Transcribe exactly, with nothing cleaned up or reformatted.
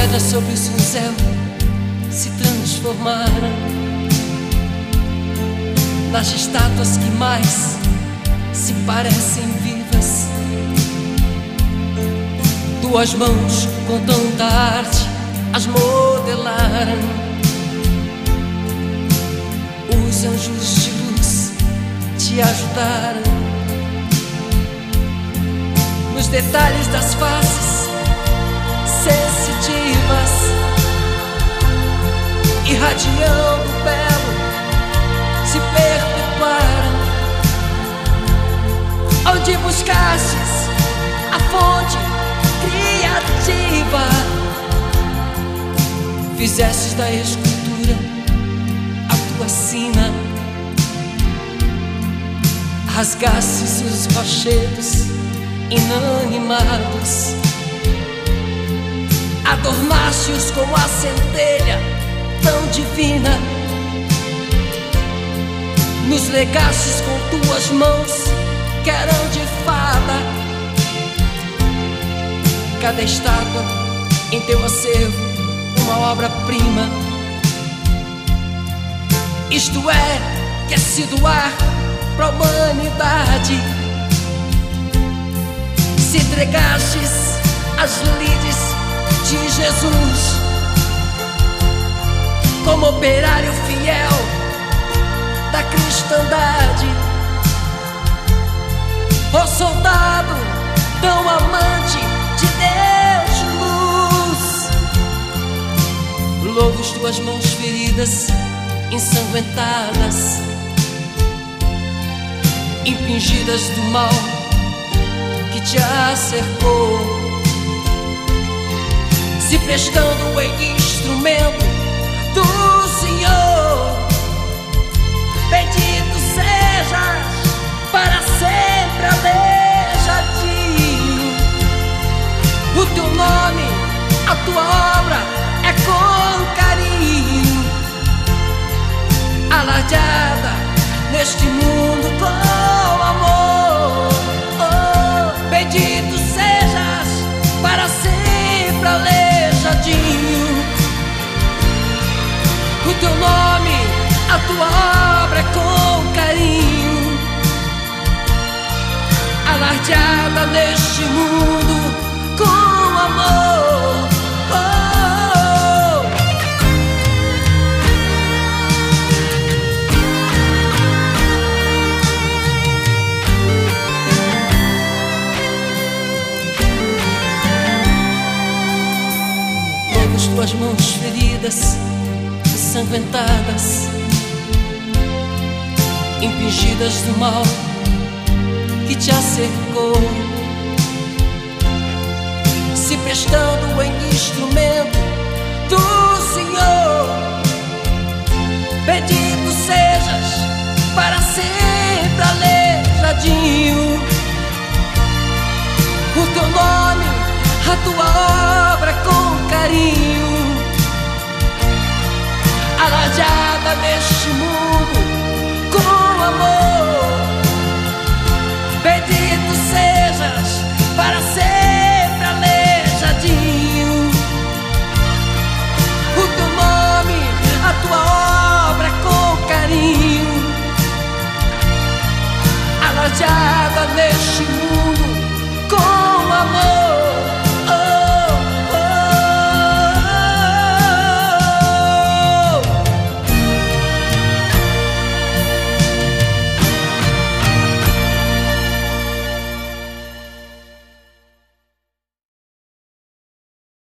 pedras sobre o cinzel se transformaram nas estátuas que mais se parecem vivas. Tuas mãos com tanta arte as modelaram. Os anjos de luz te ajudaram nos detalhes das faces sensitivas, irradiando o belo, se perpetuaram. Onde buscastes a fonte criativa, fizestes da escultura a tua sina, rasgastes os rochedos inanimados, adornaste-os como a centelha tão divina, nos legastes com tuas mãos que eram de fada. Cada estátua em teu acervo uma obra-prima, isto é, quer se doar pra humanidade. Se entregastes as lides de Jesus como operário fiel da cristandade, ó soldado tão amante de Deus de luz. Louvo as tuas mãos feridas, ensanguentadas, impingidas do mal que te acercou, se prestando em instrumento do Senhor. Bendito sejas para sempre, aleijadinho. O teu nome, a tua obra é com carinho, alardeada neste mundo com amor. Oh, bendito sejas para sempre, aleijadinho. O teu nome, a tua obra é com carinho, alardeada neste mundo com amor. Oh, oh. Louvo as tuas mãos feridas, ensanguentadas, impingidas do mal que te acercou, se prestando